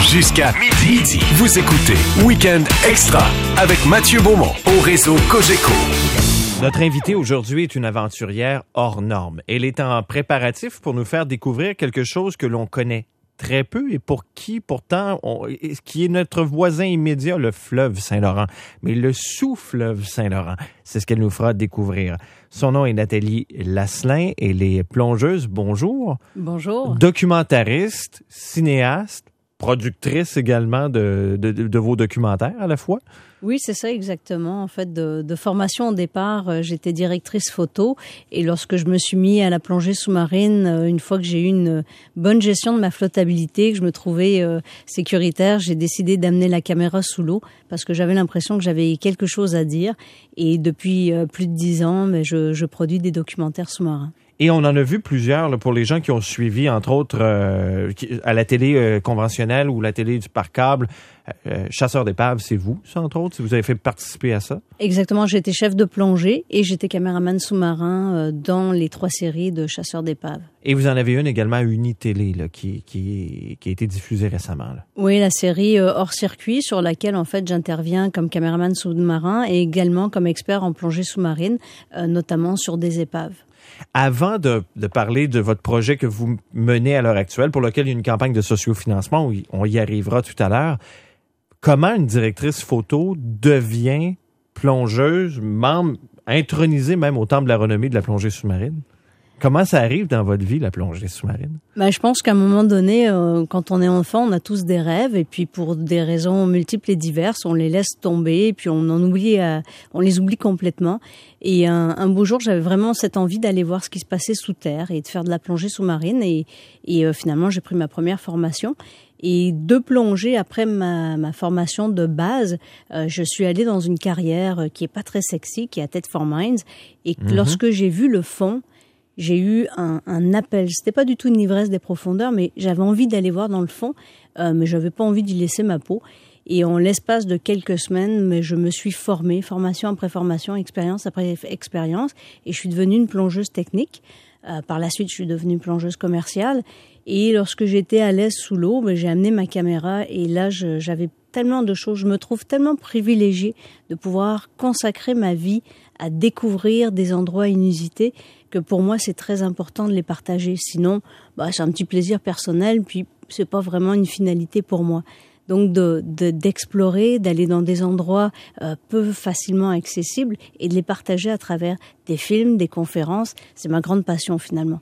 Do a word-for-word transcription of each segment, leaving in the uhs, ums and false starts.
Jusqu'à midi. Vous écoutez Week-end Extra avec Mathieu Beaumont au réseau Cogeco. Notre invitée aujourd'hui est une aventurière hors norme. Elle est en préparatif pour nous faire découvrir quelque chose que l'on connaît très peu et pour qui, pourtant, on, qui est notre voisin immédiat, le fleuve Saint-Laurent. Mais le sous-fleuve Saint-Laurent, c'est ce qu'elle nous fera découvrir. Son nom est Nathalie Lasselin. Elle est plongeuse. Bonjour. Bonjour. Documentariste, cinéaste, productrice également de, de, de vos documentaires à la fois. Oui, c'est ça exactement. En fait, de, de formation au départ, euh, j'étais directrice photo et lorsque je me suis mis à la plongée sous-marine, euh, une fois que j'ai eu une bonne gestion de ma flottabilité, que je me trouvais euh, sécuritaire, j'ai décidé d'amener la caméra sous l'eau parce que j'avais l'impression que j'avais quelque chose à dire. Et depuis euh, plus de dix ans, mais je, je produis des documentaires sous-marins. Et on en a vu plusieurs là, pour les gens qui ont suivi, entre autres, euh, à la télé euh, conventionnelle ou la télé du par câble. Euh, Chasseurs d'épaves, c'est vous, ça, entre autres, si vous avez fait participer à ça? Exactement, j'étais chef de plongée et j'étais caméraman sous-marin euh, dans les trois séries de Chasseurs d'épaves. Et vous en avez une également à Unitélé, là, qui, qui, qui a été diffusée récemment. Là. Oui, la série euh, Hors Circuit, sur laquelle, en fait, j'interviens comme caméraman sous-marin et également comme expert en plongée sous-marine, euh, notamment sur des épaves. Avant de, de parler de votre projet que vous menez à l'heure actuelle, pour lequel il y a une campagne de sociofinancement, on y arrivera tout à l'heure, comment une directrice photo devient plongeuse, membre, intronisée même au temple de la renommée de la plongée sous-marine? Comment ça arrive dans votre vie, la plongée sous-marine? Ben, je pense qu'à un moment donné, euh, quand on est enfant, on a tous des rêves et puis pour des raisons multiples et diverses, on les laisse tomber et puis on en oublie, euh, on les oublie complètement. Et un, un beau jour, j'avais vraiment cette envie d'aller voir ce qui se passait sous terre et de faire de la plongée sous-marine. Et, et euh, finalement, j'ai pris ma première formation. Et de plonger après ma, ma formation de base, euh, je suis allée dans une carrière qui est pas très sexy, qui est à Thetford Mines. Et mm-hmm. lorsque j'ai vu le fond, j'ai eu un, un appel. C'était pas du tout une ivresse des profondeurs, mais j'avais envie d'aller voir dans le fond, euh, mais j'avais pas envie d'y laisser ma peau. Et en l'espace de quelques semaines, mais je me suis formée, formation après formation, expérience après expérience, et je suis devenue une plongeuse technique. Euh, par la suite, je suis devenue plongeuse commerciale. Et lorsque j'étais à l'aise sous l'eau, ben, j'ai amené ma caméra et là, je, j'avais tellement de choses. Je me trouve tellement privilégiée de pouvoir consacrer ma vie à découvrir des endroits inusités que pour moi, c'est très important de les partager. Sinon, bah, c'est un petit plaisir personnel, puis c'est pas vraiment une finalité pour moi. Donc, de, de, d'explorer, d'aller dans des endroits euh, peu facilement accessibles et de les partager à travers des films, des conférences, c'est ma grande passion finalement.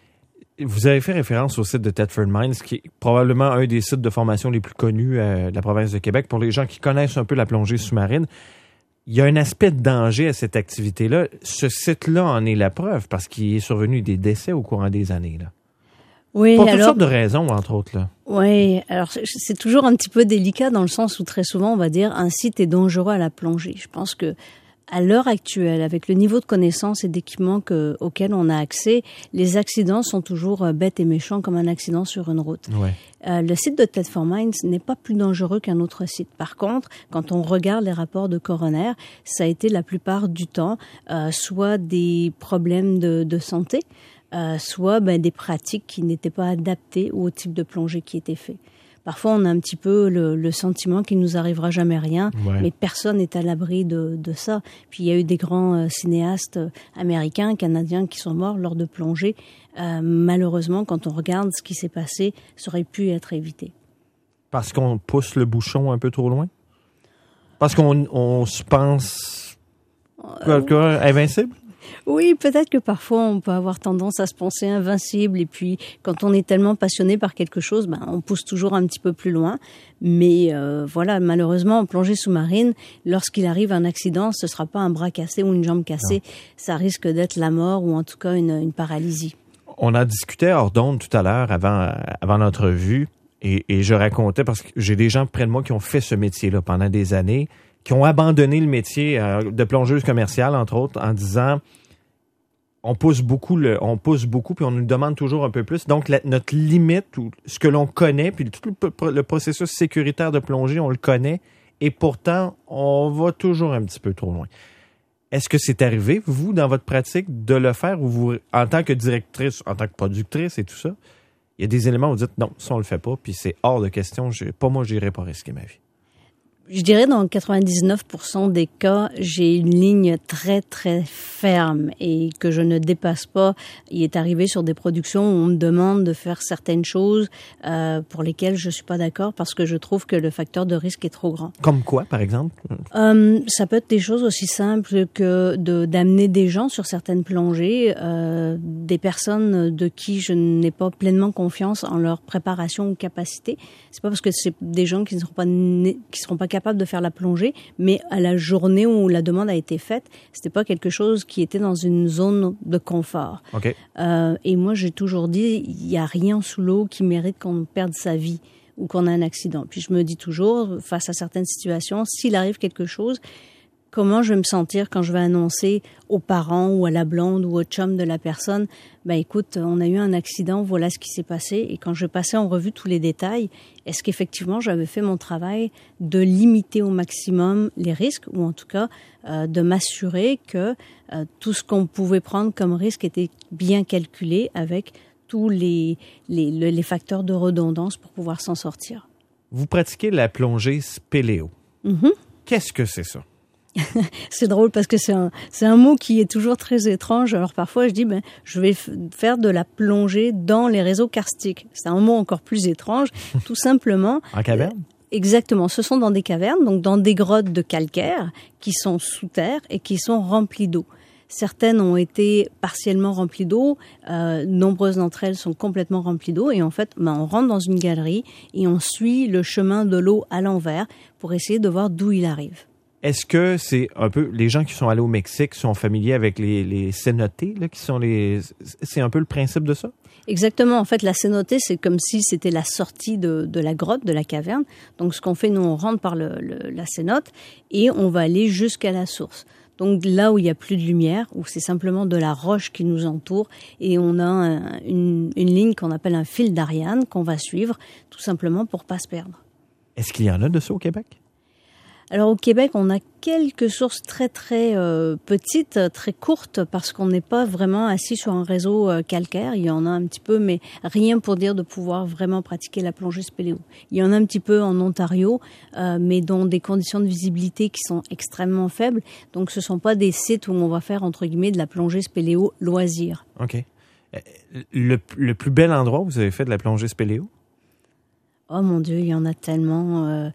Vous avez fait référence au site de Thetford Mines, qui est probablement un des sites de formation les plus connus euh, de la province de Québec. Pour les gens qui connaissent un peu la plongée sous-marine, il y a un aspect de danger à cette activité-là. Ce site-là en est la preuve, parce qu'il est survenu des décès au courant des années, là. Oui, pour toutes alors, sortes de raisons, entre autres, là. Oui, alors c'est toujours un petit peu délicat dans le sens où très souvent, on va dire, un site est dangereux à la plongée. Je pense que à l'heure actuelle, avec le niveau de connaissance et d'équipement que, auquel on a accès, les accidents sont toujours euh, bêtes et méchants comme un accident sur une route. Ouais. Euh, le site de Thetford Mines n'est pas plus dangereux qu'un autre site. Par contre, quand on regarde les rapports de coroner, ça a été la plupart du temps euh, soit des problèmes de, de santé, euh, soit ben, des pratiques qui n'étaient pas adaptées au type de plongée qui était fait. Parfois, on a un petit peu le, le sentiment qu'il nous arrivera jamais rien, ouais. mais personne n'est à l'abri de, de ça. Puis il y a eu des grands euh, cinéastes américains, canadiens qui sont morts lors de plongées. Euh, malheureusement, quand on regarde ce qui s'est passé, ça aurait pu être évité. Parce qu'on pousse le bouchon un peu trop loin? Parce qu'on on se pense euh, quoi, invincible? Oui, peut-être que parfois on peut avoir tendance à se penser invincible et puis quand on est tellement passionné par quelque chose, ben on pousse toujours un petit peu plus loin. Mais euh, voilà, malheureusement en plongée sous-marine, lorsqu'il arrive un accident, ce sera pas un bras cassé ou une jambe cassée, non. Ça risque d'être la mort ou en tout cas une, une paralysie. On a discuté hors d'onde tout à l'heure avant avant l'entrevue et, et je racontais parce que j'ai des gens près de moi qui ont fait ce métier-là pendant des années, qui ont abandonné le métier euh, de plongeuse commerciale, entre autres, en disant on pousse beaucoup, le, on pousse beaucoup, puis on nous demande toujours un peu plus. Donc, la, notre limite, ou ce que l'on connaît, puis tout le, le processus sécuritaire de plongée, on le connaît, et pourtant, on va toujours un petit peu trop loin. Est-ce que c'est arrivé, vous, dans votre pratique, de le faire, ou vous, en tant que directrice, en tant que productrice et tout ça, il y a des éléments où vous dites non, ça on le fait pas, puis c'est hors de question, j'ai, pas moi, j'irai pas risquer ma vie. Je dirais dans quatre-vingt-dix-neuf pour cent des cas, j'ai une ligne très, très ferme et que je ne dépasse pas. Il est arrivé sur des productions où on me demande de faire certaines choses euh, pour lesquelles je suis pas d'accord parce que je trouve que le facteur de risque est trop grand. Comme quoi, par exemple? Euh, ça peut être des choses aussi simples que de d'amener des gens sur certaines plongées, euh, des personnes de qui je n'ai pas pleinement confiance en leur préparation ou capacité. C'est pas parce que c'est des gens qui ne seront pas né- qui seront pas capables de faire la plongée, mais à la journée où la demande a été faite, c'était pas quelque chose qui était dans une zone de confort. Okay. Euh, et moi, j'ai toujours dit, il y a rien sous l'eau qui mérite qu'on perde sa vie ou qu'on a un accident. Puis je me dis toujours, face à certaines situations, s'il arrive quelque chose, comment je vais me sentir quand je vais annoncer aux parents ou à la blonde ou au chum de la personne, ben écoute, on a eu un accident, voilà ce qui s'est passé. Et quand je passais en revue tous les détails, est-ce qu'effectivement j'avais fait mon travail de limiter au maximum les risques ou en tout cas euh, de m'assurer que euh, tout ce qu'on pouvait prendre comme risque était bien calculé avec tous les, les, les facteurs de redondance pour pouvoir s'en sortir. Vous pratiquez la plongée spéléo. Mm-hmm. Qu'est-ce que c'est ça? C'est drôle parce que c'est un, c'est un mot qui est toujours très étrange. Alors parfois je dis, ben, je vais f- faire de la plongée dans les réseaux karstiques. C'est un mot encore plus étrange, tout simplement. En caverne? Euh, exactement. Ce sont dans des cavernes, donc dans des grottes de calcaire qui sont sous terre et qui sont remplies d'eau. Certaines ont été partiellement remplies d'eau, euh, nombreuses d'entre elles sont complètement remplies d'eau et en fait, ben, on rentre dans une galerie et on suit le chemin de l'eau à l'envers pour essayer de voir d'où il arrive. Est-ce que c'est un peu, les gens qui sont allés au Mexique sont familiers avec les, les cénotés, là, qui sont les, c'est un peu le principe de ça? Exactement. En fait, la cénotée, c'est comme si c'était la sortie de, de la grotte, de la caverne. Donc, ce qu'on fait, nous, on rentre par le, le, la cénote et on va aller jusqu'à la source. Donc, là où il n'y a plus de lumière, où c'est simplement de la roche qui nous entoure et on a un, une, une ligne qu'on appelle un fil d'Ariane qu'on va suivre, tout simplement pour pas se perdre. Est-ce qu'il y en a de ça au Québec? Alors au Québec, on a quelques sources très très euh, petites, très courtes, parce qu'on n'est pas vraiment assis sur un réseau euh, calcaire. Il y en a un petit peu, mais rien pour dire de pouvoir vraiment pratiquer la plongée spéléo. Il y en a un petit peu en Ontario, euh, mais dans des conditions de visibilité qui sont extrêmement faibles. Donc ce sont pas des sites où on va faire entre guillemets de la plongée spéléo loisir. OK. Le, le plus bel endroit où vous avez fait de la plongée spéléo? Oh mon Dieu, il y en a tellement. Euh,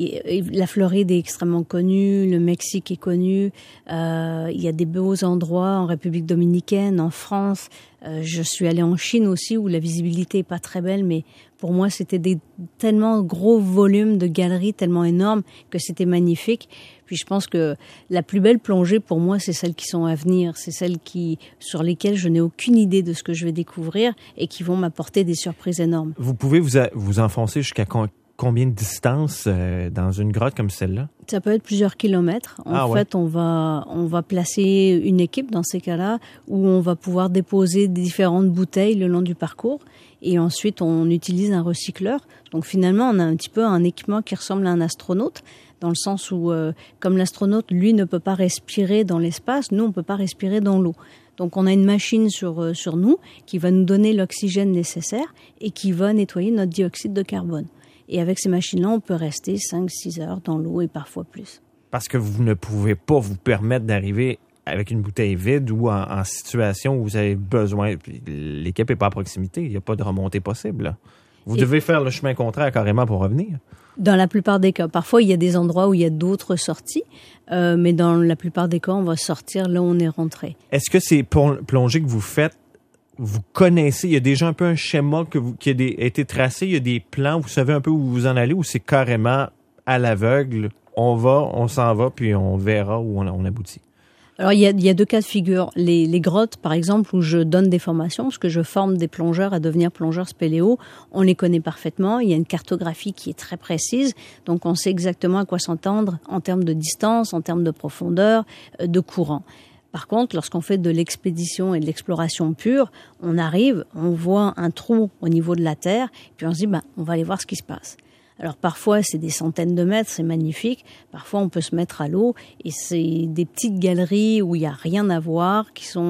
la Floride est extrêmement connue, le Mexique est connu. Euh, il y a des beaux endroits en République dominicaine, en France. Euh, je suis allée en Chine aussi où la visibilité est pas très belle, mais pour moi c'était des tellement gros volumes de galeries, tellement énormes que c'était magnifique. Puis je pense que la plus belle plongée pour moi, c'est celles qui sont à venir, c'est celles qui sur lesquelles je n'ai aucune idée de ce que je vais découvrir et qui vont m'apporter des surprises énormes. Vous pouvez vous, a, vous enfoncer jusqu'à con, combien de distance euh, dans une grotte comme celle-là? Ça peut être plusieurs kilomètres. En ah, fait, ouais. on va on va placer une équipe dans ces cas-là où on va pouvoir déposer des différentes bouteilles le long du parcours et ensuite on utilise un recycleur. Donc finalement, on a un petit peu un équipement qui ressemble à un astronaute dans le sens où, euh, comme l'astronaute, lui, ne peut pas respirer dans l'espace, nous, on peut pas respirer dans l'eau. Donc, on a une machine sur, euh, sur nous qui va nous donner l'oxygène nécessaire et qui va nettoyer notre dioxyde de carbone. Et avec ces machines-là, on peut rester cinq six heures dans l'eau et parfois plus. Parce que vous ne pouvez pas vous permettre d'arriver avec une bouteille vide ou en, en situation où vous avez besoin. L'équipe n'est pas à proximité, il n'y a pas de remontée possible, là. Vous et devez faire le chemin contraire carrément pour revenir. Dans la plupart des cas. Parfois, il y a des endroits où il y a d'autres sorties, euh, mais dans la plupart des cas, on va sortir là où on est rentré. Est-ce que ces plongées que vous faites, vous connaissez, il y a déjà un peu un schéma que vous, qui a, des, a été tracé, il y a des plans, vous savez un peu où vous en allez, ou c'est carrément à l'aveugle, on va, on s'en va, puis on verra où on, on aboutit? Alors, il y a, il y a deux cas de figure. Les, les grottes, par exemple, où je donne des formations, parce que je forme des plongeurs à devenir plongeurs spéléo, on les connaît parfaitement. Il y a une cartographie qui est très précise. Donc, on sait exactement à quoi s'entendre en termes de distance, en termes de profondeur, de courant. Par contre, lorsqu'on fait de l'expédition et de l'exploration pure, on arrive, on voit un trou au niveau de la terre, puis on se dit, ben, on va aller voir ce qui se passe. Alors parfois, c'est des centaines de mètres, c'est magnifique. Parfois, on peut se mettre à l'eau et c'est des petites galeries où il n'y a rien à voir, qui sont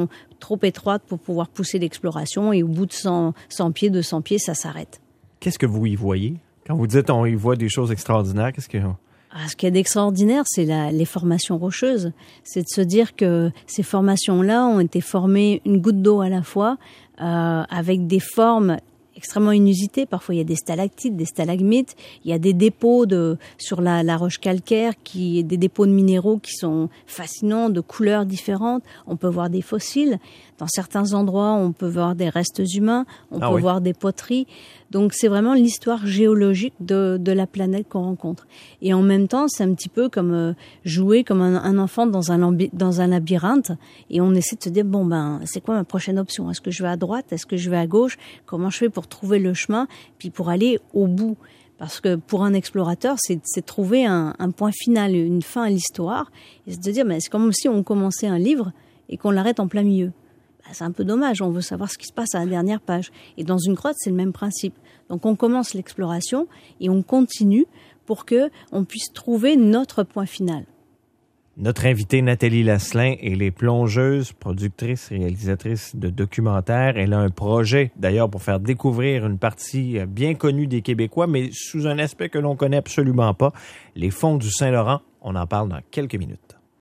trop étroite pour pouvoir pousser l'exploration et au bout de cent, cent pieds, deux cents pieds, ça s'arrête. Qu'est-ce que vous y voyez? Quand vous dites on y voit des choses extraordinaires, qu'est-ce que... Ah, ce qu'il y a d'extraordinaire, c'est la, les formations rocheuses. C'est de se dire que ces formations-là ont été formées une goutte d'eau à la fois, euh, avec des formes extrêmement inusitées. Parfois, il y a des stalactites, des stalagmites. Il y a des dépôts de, sur la, la roche calcaire, qui, des dépôts de minéraux qui sont fascinants, de couleurs différentes. On peut voir des fossiles. Dans certains endroits, on peut voir des restes humains. On ah peut oui. voir des poteries. Donc, c'est vraiment l'histoire géologique de, de la planète qu'on rencontre. Et en même temps, c'est un petit peu comme euh, jouer comme un, un enfant dans un, lambi- dans un labyrinthe. Et on essaie de se dire, bon, ben, c'est quoi ma prochaine option? Est-ce que je vais à droite? Est-ce que je vais à gauche? Comment je fais pour trouver le chemin? Puis pour aller au bout. Parce que pour un explorateur, c'est, c'est trouver un, un point final, une fin à l'histoire. Et c'est de dire, ben, c'est comme si on commençait un livre et qu'on l'arrête en plein milieu. C'est un peu dommage, on veut savoir ce qui se passe à la dernière page. Et dans une grotte, c'est le même principe. Donc on commence l'exploration et on continue pour que on puisse trouver notre point final. Notre invitée Nathalie Lasselin, elle est plongeuse, productrice, réalisatrice de documentaires. Elle a un projet, d'ailleurs, pour faire découvrir une partie bien connue des Québécois, mais sous un aspect que l'on connaît absolument pas, les fonds du Saint-Laurent. On en parle dans quelques minutes.